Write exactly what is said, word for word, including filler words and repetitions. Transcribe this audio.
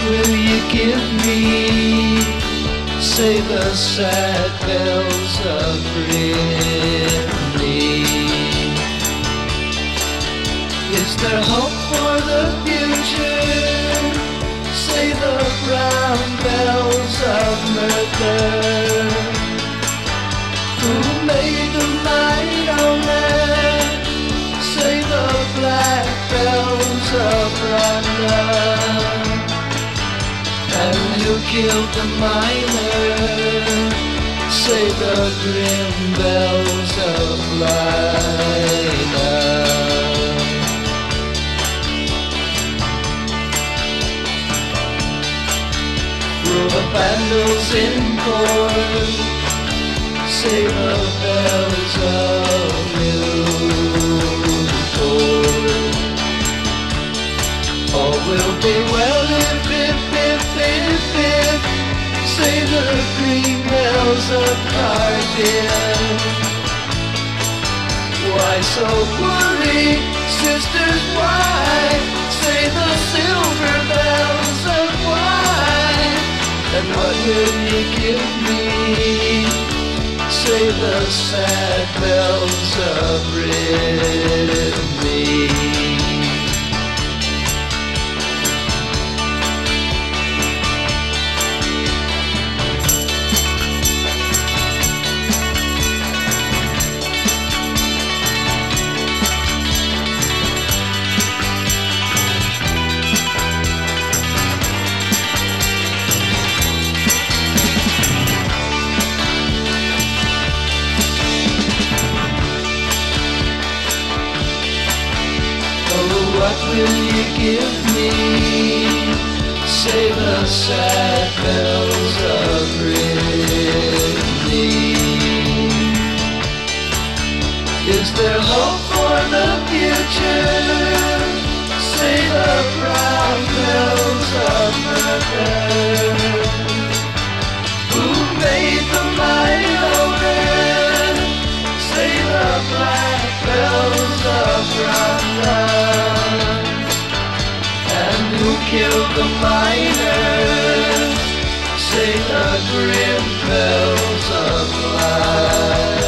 will you give me? Say the sad bells of Rimini. Is there hope for the future? Say the brown bells of Merthyr. Who made the might on land? Say the black bells of Rhonda. And who killed the miner? Say the grim bells of Lina. Through the vandals in corn, say the bells of Newport. All will be well if, if, if, if, if. Say the green bells of Cardiff. Why so worried, sisters, why? Say the silver bells of wine. And what will you give me? Say the sad bells of Rimini. What will you give me? Say the sad bells of Rimini. Is there hope for the future? Say the brown bells of Merthyr. Who made the mighty omen? Say the black bells of Rhonda. Who killed the miner? Say the grim bells of life.